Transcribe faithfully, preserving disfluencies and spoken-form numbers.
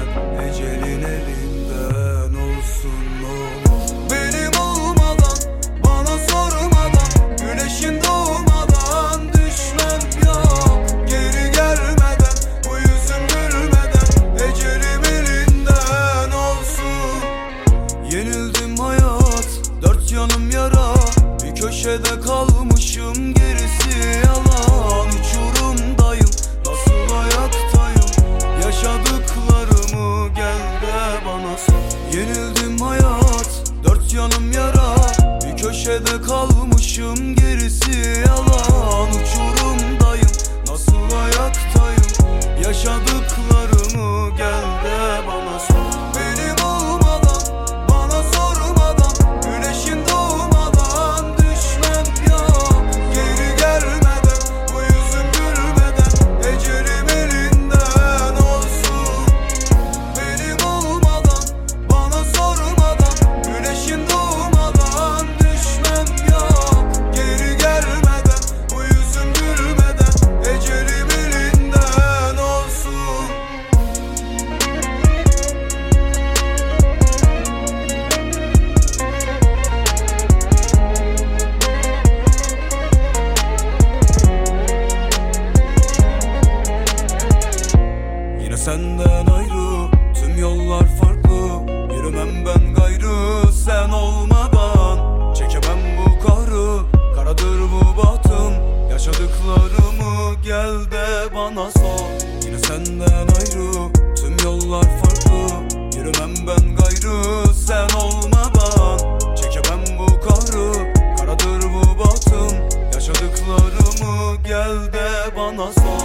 ecelin elinden olsun ne olur. Benim olmadan, bana sormadan, güneşin doğmadan düşmem yok. Geri gelmeden, bu yüzüm gülmeden, ecelim elinden olsun. Yenildim hayat, dört yanım yara, bir köşede kalmışım, gerisi yalan. Uçurumdayım, nasıl ayaktayım, yaşadıklarımı gel de bana sor. Yenildim hayat, dört yanım yara, bir köşede kalmışım, gerisi yalan. Uçurumdayım, nasıl ayaktayım, yaşadıklarımı gel de bana sor. Benim olmadan, bana sormadan, güneşin doğmadan düşmem yok. Geri gelmeden, bu yüzüm gülmeden, ecelim elinden olsun. Benim olmadan, bana sormadan, güneşin doğmadan düşmem yok. Geri gelmeden, bu yüzüm gülmeden, ecelim elinden olsun. Yine senden ayrı, tüm yollar farklı, yürümem ben gayrı sen olmadan. Çekemem bu kahrı, karadır bu batım, yaşadıklarımı gel de bana sor. Yine senden ayrı, tüm yollar farklı, yürümem ben gayrı sen olmadan. Çekemem bu kahrı, karadır bu batım, yaşadıklarımı gel de bana sor.